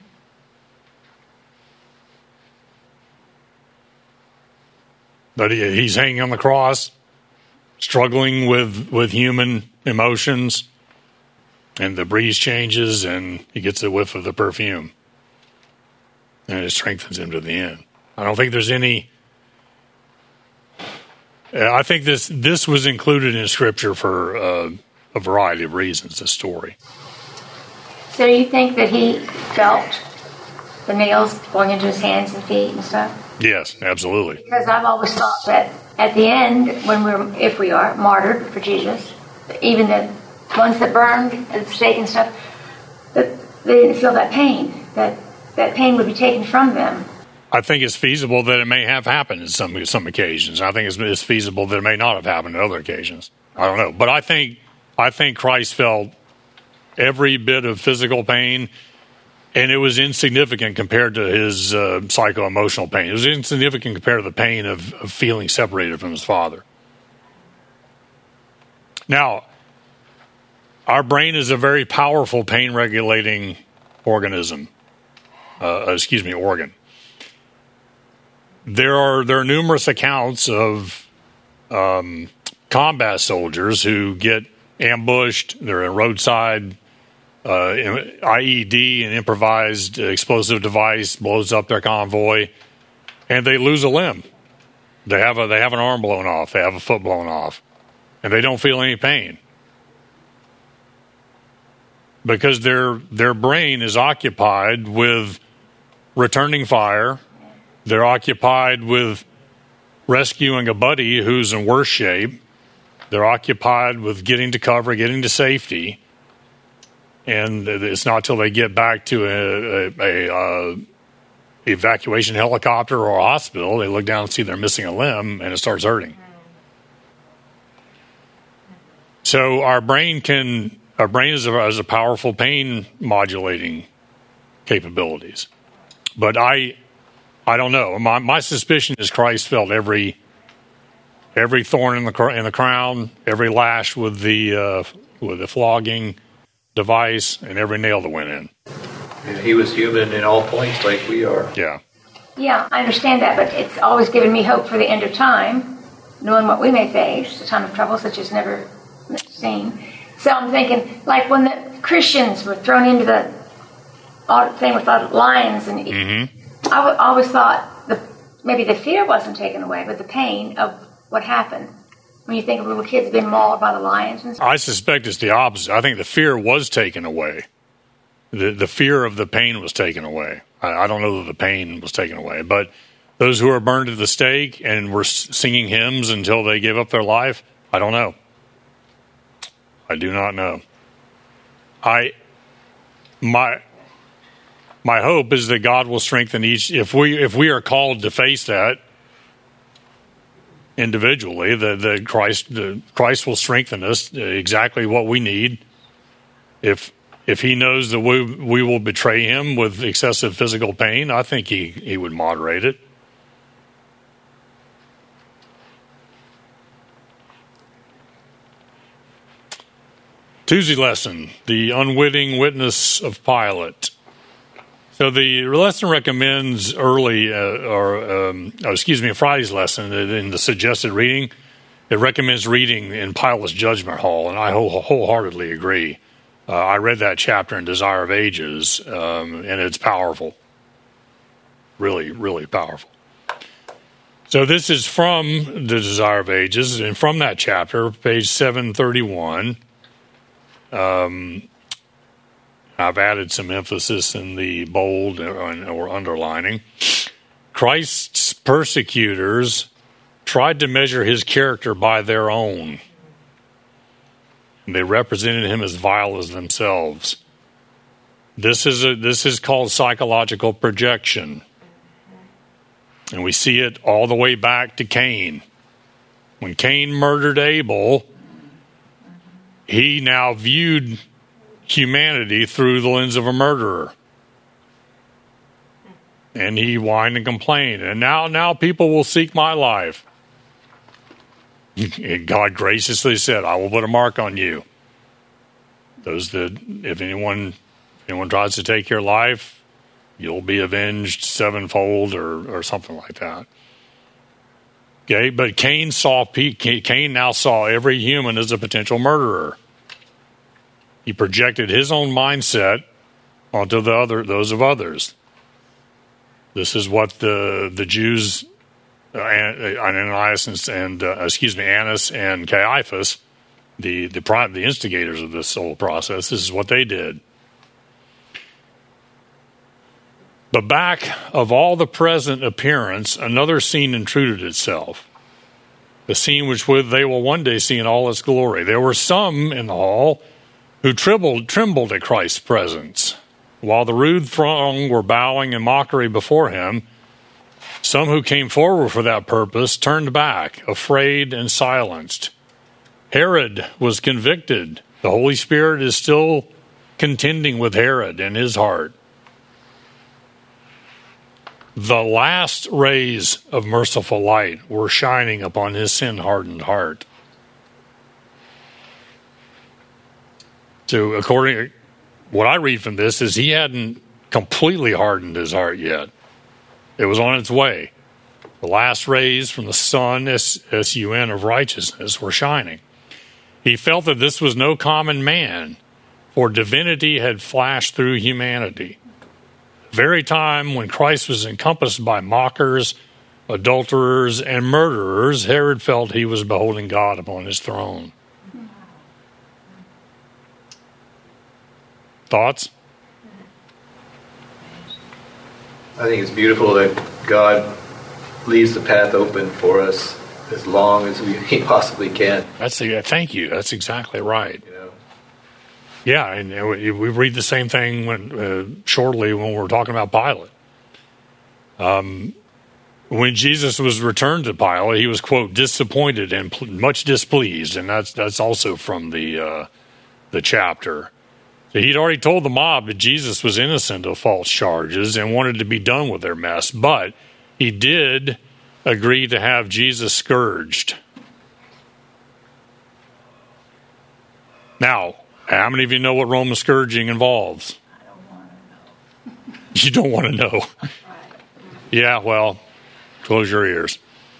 Speaker 1: But he, he's hanging on the cross, struggling with, with human emotions, and the breeze changes, and he gets a whiff of the perfume, and it strengthens him to the end. I don't think there's any. I think this this was included in Scripture for uh, a variety of reasons. This story.
Speaker 4: So you think that he felt the nails going into his hands and feet and stuff?
Speaker 1: Yes, absolutely.
Speaker 4: Because I've always thought that at the end, when we're, if we are martyred for Jesus, even the ones that burned at the stake and stuff, that they didn't feel that pain. That that pain would be taken from them.
Speaker 1: I think it's feasible that it may have happened in some some occasions. I think it's, it's feasible that it may not have happened on other occasions. I don't know, but I think I think Christ felt every bit of physical pain. And it was insignificant compared to his uh, psycho-emotional pain. It was insignificant compared to the pain of, of feeling separated from his Father. Now, our brain is a very powerful pain-regulating organism. Uh, excuse me, organ. There are there are numerous accounts of um, combat soldiers who get ambushed. They're in roadside. Uh, I E D, an improvised explosive device, blows up their convoy, and they lose a limb. They have a they have an arm blown off. They have a foot blown off, and they don't feel any pain because their their brain is occupied with returning fire. They're occupied with rescuing a buddy who's in worse shape. They're occupied with getting to cover, getting to safety. And it's not till they get back to a, a, a uh, evacuation helicopter or a hospital, they look down and see they're missing a limb, and it starts hurting. So our brain can, our brain is a, has a powerful pain modulating capabilities. But I, I don't know. My, my suspicion is Christ felt every, every thorn in the in the crown, every lash with the uh, with the flogging device, and every nail that went in.
Speaker 7: And he was human in all points like we are.
Speaker 1: Yeah.
Speaker 4: Yeah, I understand that, but it's always given me hope for the end of time, knowing what we may face, a time of trouble such as never seen. So I'm thinking, like when the Christians were thrown into the thing with the lions, and
Speaker 1: mm-hmm.
Speaker 4: I w- always thought the, maybe the fear wasn't taken away, but the pain of what happened. When you think of little kids being mauled by the lions and stuff?
Speaker 1: I suspect it's the opposite. I think the fear was taken away. The the fear of the pain was taken away. I, I don't know that the pain was taken away, but those who are burned at the stake and were singing hymns until they gave up their life, I don't know. I do not know. I my my hope is that God will strengthen each. If we if we are called to face that individually, the the Christ the Christ will strengthen us exactly what we need. If if he knows that we we will betray him with excessive physical pain, I think he, he would moderate it. Tuesday lesson, the unwitting witness of Pilate. So the lesson recommends early, uh, or um, oh, excuse me, Friday's lesson in the suggested reading, it recommends reading in Pilate's judgment hall, and I whole, wholeheartedly agree. Uh, I read that chapter in Desire of Ages, um, and it's powerful. Really, really powerful. So this is from the Desire of Ages, and from that chapter, page seven thirty-one. Um, I've added some emphasis in the bold or, or underlining. Christ's persecutors tried to measure his character by their own. They represented him as vile as themselves. This is a, this is called psychological projection. And we see it all the way back to Cain. When Cain murdered Abel, he now viewed humanity through the lens of a murderer. And he whined and complained. And now, now people will seek my life. God graciously said, I will put a mark on you. Those that, if anyone, if anyone tries to take your life, you'll be avenged sevenfold or, or something like that. Okay, but Cain saw, Cain now saw every human as a potential murderer. He projected his own mindset onto the other, those of others. This is what the the Jews, uh, Ananias and, and uh, excuse me, Annas and Caiaphas, the the the instigators of this whole process, this is what they did. But back of all the present appearance, another scene intruded itself. The scene which they will one day see in all its glory. There were some in the hall who trembled, trembled at Christ's presence. While the rude throng were bowing in mockery before him, some who came forward for that purpose turned back, afraid and silenced. Herod was convicted. The Holy Spirit is still contending with Herod in his heart. The last rays of merciful light were shining upon his sin-hardened heart. So according to what I read from this is he hadn't completely hardened his heart yet. It was on its way. The last rays from the sun, S U N, of righteousness were shining. He felt that this was no common man, for divinity had flashed through humanity. The very time when Christ was encompassed by mockers, adulterers, and murderers, Herod felt he was beholding God upon his throne. Thoughts?
Speaker 7: I think it's beautiful that God leaves the path open for us as long as we, he possibly can.
Speaker 1: That's the, thank you. That's exactly right.
Speaker 7: You know?
Speaker 1: Yeah, and we read the same thing when uh, shortly when we're talking about Pilate. Um, when Jesus was returned to Pilate, he was, quote, disappointed and pl- much displeased, and that's that's also from the uh, the chapter. So he'd already told the mob that Jesus was innocent of false charges and wanted to be done with their mess, but he did agree to have Jesus scourged. Now, how many of you know what Roman scourging involves?
Speaker 9: I don't want to know.
Speaker 1: You don't want to know.
Speaker 9: Right.
Speaker 1: Yeah, well, close your ears.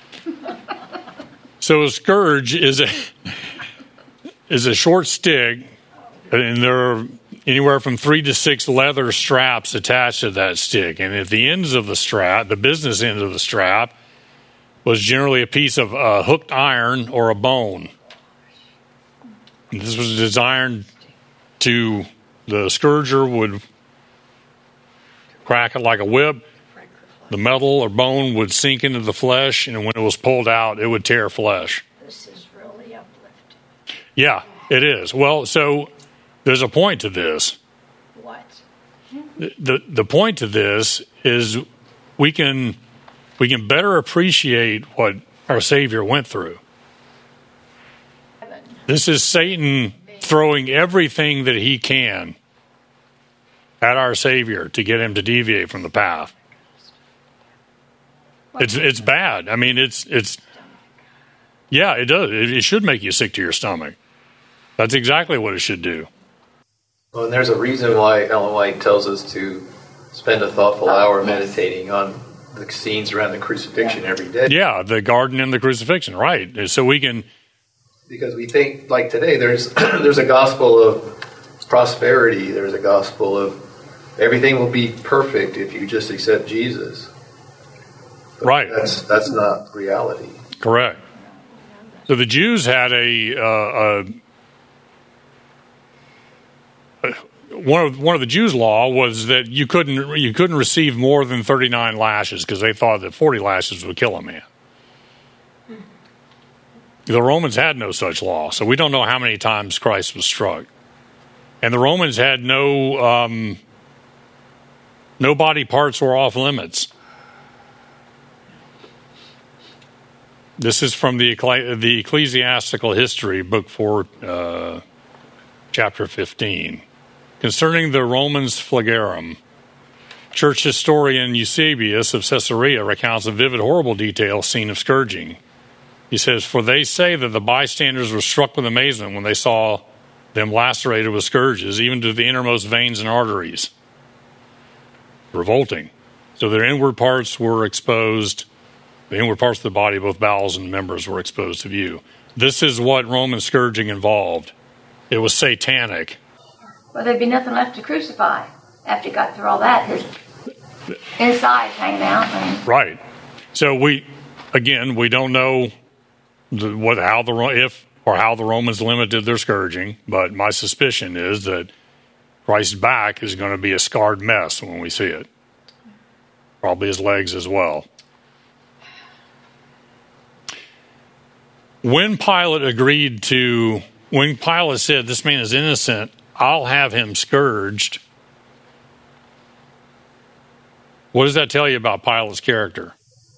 Speaker 1: So a scourge is a is a short stick, and there are anywhere from three to six leather straps attached to that stick. And at the ends of the strap, the business end of the strap, was generally a piece of uh, hooked iron or a bone. And this was designed to, the scourger would crack it like a whip. The metal or bone would sink into the flesh, and when it was pulled out, it would tear flesh.
Speaker 9: This is really uplifting.
Speaker 1: Yeah, it is. Well, so there's a point to this.
Speaker 9: What?
Speaker 1: The the point to this is we can we can better appreciate what our Savior went through. This is Satan throwing everything that he can at our Savior to get him to deviate from the path. It's it's bad. I mean, it's it's yeah, it does. It, it should make you sick to your stomach. That's exactly what it should do.
Speaker 7: Well, and there's a reason why Ellen White tells us to spend a thoughtful oh, hour yes. meditating on the scenes around the crucifixion yeah. every day.
Speaker 1: Yeah, the garden and the crucifixion, right. So we can...
Speaker 7: Because we think, like today, there's there's a gospel of prosperity. There's a gospel of everything will be perfect if you just accept Jesus. But
Speaker 1: right.
Speaker 7: That's that's not reality.
Speaker 1: Correct. So the Jews had a, uh, a, a one of one of the Jews' law was that you couldn't you couldn't receive more than thirty-nine lashes because they thought that forty lashes would kill a man. The Romans had no such law, so we don't know how many times Christ was struck. And the Romans had no um, no body parts were off limits. This is from the the Ecclesiastical History, Book four, uh, Chapter fifteen. Concerning the Romans' flagellum, church historian Eusebius of Caesarea recounts a vivid, horrible detail scene of scourging. He says, "For they say that the bystanders were struck with amazement when they saw them lacerated with scourges, even to the innermost veins and arteries." Revolting. So their inward parts were exposed, the inward parts of the body, both bowels and members, were exposed to view. This is what Roman scourging involved. It was satanic.
Speaker 4: Well, there'd be nothing left to crucify after you got through all that. His inside hanging out. And...
Speaker 1: Right. So we, again, we don't know the, what, how the if or how the Romans limited their scourging, but my suspicion is that Christ's back is going to be a scarred mess when we see it. Probably his legs as well. When Pilate agreed to, when Pilate said, "This man is innocent, I'll have him scourged," what does that tell you about Pilate's character?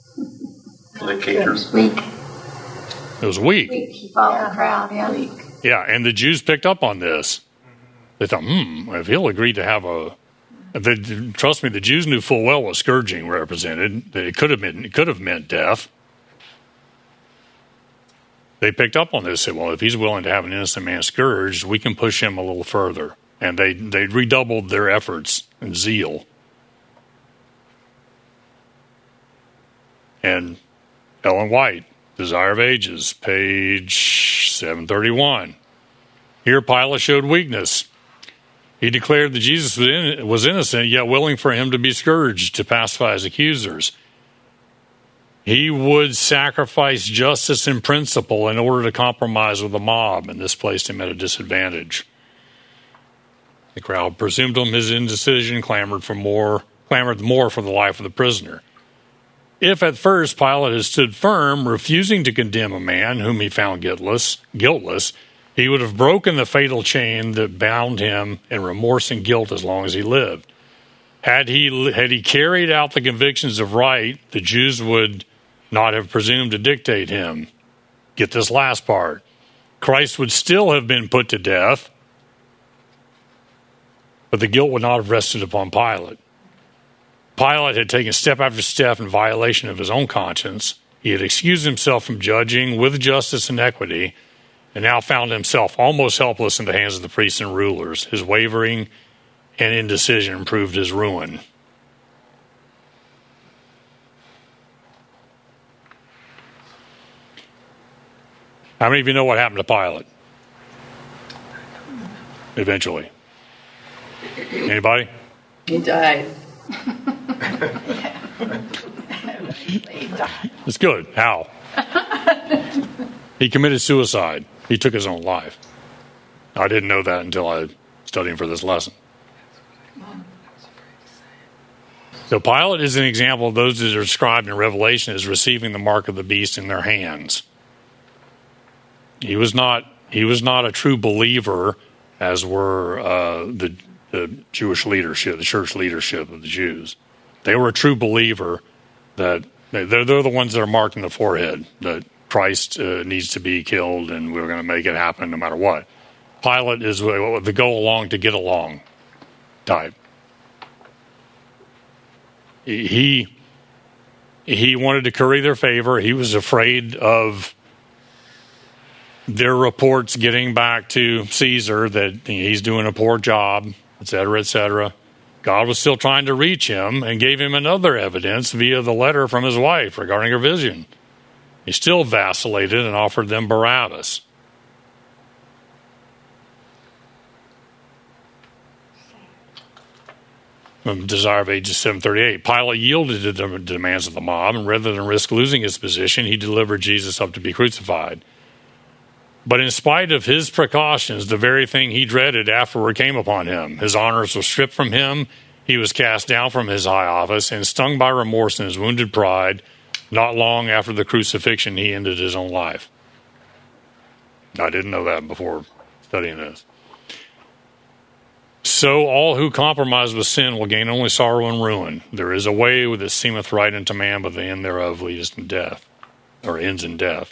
Speaker 3: It
Speaker 4: was weak.
Speaker 1: It was weak.
Speaker 4: Weak. He followed yeah. the crowd, yeah. Weak.
Speaker 1: Yeah, and the Jews picked up on this. They thought, hmm, if he'll agree to have a... They, trust me, the Jews knew full well what scourging represented. That it could have been, it could have meant death. They picked up on this and said, well, if he's willing to have an innocent man scourged, we can push him a little further. And they, they redoubled their efforts and zeal. And Ellen White, Desire of Ages, page seven thirty-one. Here Pilate showed weakness. He declared that Jesus was, in, was innocent, yet willing for him to be scourged to pacify his accusers. He would sacrifice justice in principle in order to compromise with the mob, and this placed him at a disadvantage. The crowd presumed him his indecision, clamored for more, clamored more for the life of the prisoner. If at first Pilate had stood firm, refusing to condemn a man whom he found guiltless, guiltless, he would have broken the fatal chain that bound him in remorse and guilt as long as he lived. Had he had he carried out the convictions of right, the Jews would not have presumed to dictate him. Get this last part. Christ would still have been put to death, but the guilt would not have rested upon Pilate. Pilate had taken step after step in violation of his own conscience. He had excused himself from judging with justice and equity, and now found himself almost helpless in the hands of the priests and rulers. His wavering and indecision proved his ruin. How many of you know what happened to Pilate? Eventually. Anybody?
Speaker 2: He died.
Speaker 1: It's good. How? He committed suicide. He took his own life. I didn't know that until I was studying for this lesson. So Pilate is an example of those that are described in Revelation as receiving the mark of the beast in their hands. He was not. He was not a true believer, as were uh, the, the Jewish leadership, the church leadership of the Jews. They were a true believer that they're, they're the ones that are marked in the forehead that Christ uh, needs to be killed, and we're going to make it happen no matter what. Pilate is the go along to get along type. He he wanted to curry their favor. He was afraid of There are reports getting back to Caesar that he's doing a poor job, et cetera, et cetera. God was still trying to reach him and gave him another evidence via the letter from his wife regarding her vision. He still vacillated and offered them Barabbas. From Desire of Ages seven thirty-eight, Pilate yielded to the demands of the mob, and rather than risk losing his position, he delivered Jesus up to be crucified. But in spite of his precautions, the very thing he dreaded afterward came upon him. His honors were stripped from him. He was cast down from his high office, and stung by remorse in his wounded pride, not long after the crucifixion, he ended his own life. I didn't know that before studying this. So all who compromise with sin will gain only sorrow and ruin. There is a way that seemeth right unto man, but the end thereof leadeth to death, or ends in death.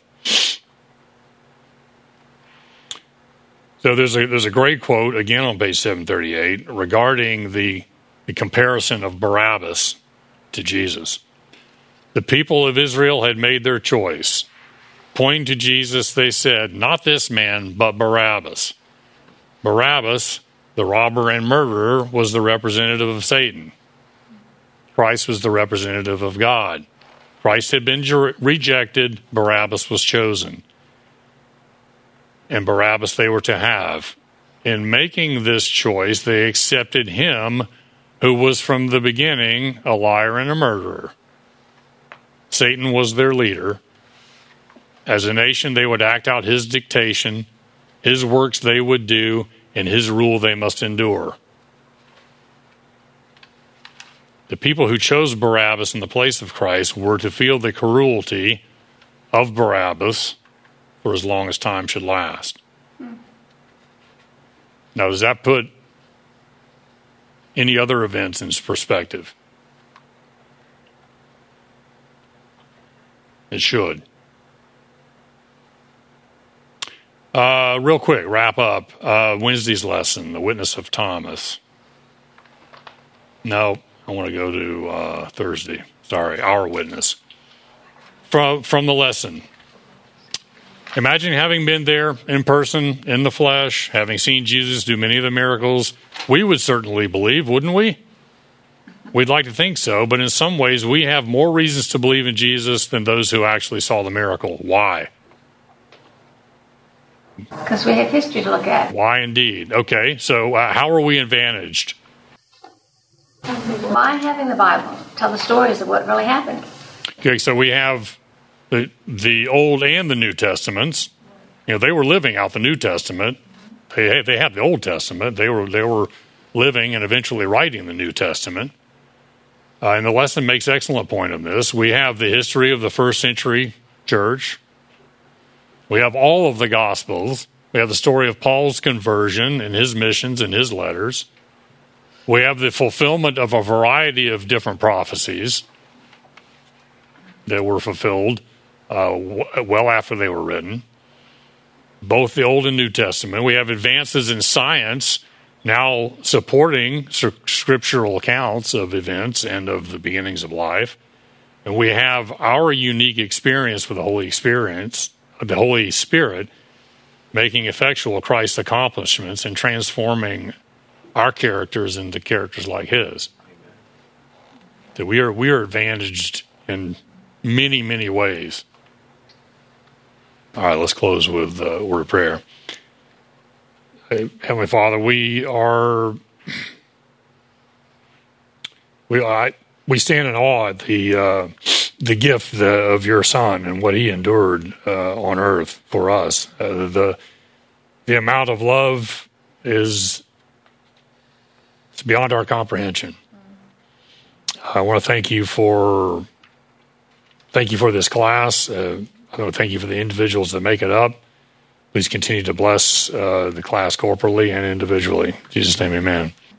Speaker 1: So there's a there's a great quote, again on page seven thirty-eight, regarding the, the comparison of Barabbas to Jesus. The people of Israel had made their choice. Pointing to Jesus, they said, not this man, but Barabbas. Barabbas, the robber and murderer, was the representative of Satan. Christ was the representative of God. Christ had been jer- rejected, Barabbas was chosen. And Barabbas they were to have. In making this choice, they accepted him who was from the beginning a liar and a murderer. Satan was their leader. As a nation, they would act out his dictation, his works they would do, and his rule they must endure. The people who chose Barabbas in the place of Christ were to feel the cruelty of Barabbas for as long as time should last. Hmm. Now, does that put any other events in perspective? It should. Uh, real quick, wrap up. Uh, Wednesday's lesson, the witness of Thomas. No, I want to go to uh, Thursday. Sorry, our witness. From, from the lesson. Imagine having been there in person, in the flesh, having seen Jesus do many of the miracles. We would certainly believe, wouldn't we? We'd like to think so, but in some ways we have more reasons to believe in Jesus than those who actually saw the miracle. Why?
Speaker 4: Because we have history to look at.
Speaker 1: Why indeed? Okay, so uh, how are we advantaged?
Speaker 4: By having the Bible tell the stories of what really happened.
Speaker 1: Okay, so we have the the Old and the New Testaments. You know, they were living out the New Testament. They they had the Old Testament. They were they were living and eventually writing the New Testament. Uh, and the lesson makes excellent point on this. We have the history of the first century church. We have all of the Gospels. We have the story of Paul's conversion and his missions and his letters. We have the fulfillment of a variety of different prophecies that were fulfilled uh, w- well after they were written. Both the Old and New Testament. We have advances in science now supporting scriptural accounts of events and of the beginnings of life. And we have our unique experience with the Holy Experience, the Holy Spirit, making effectual Christ's accomplishments and transforming our characters into characters like His. That we are we are advantaged in many, many ways. All right, let's close with a word of prayer. Heavenly Father, we are we I, we stand in awe at the uh, the gift the, of your Son and what He endured uh, on earth for us. Uh, the the amount of love is it's beyond our comprehension. I want to thank you for thank you for this class. Uh, I want to thank you for the individuals that make it up. Please continue to bless uh, the class corporally and individually. In Jesus' name, amen.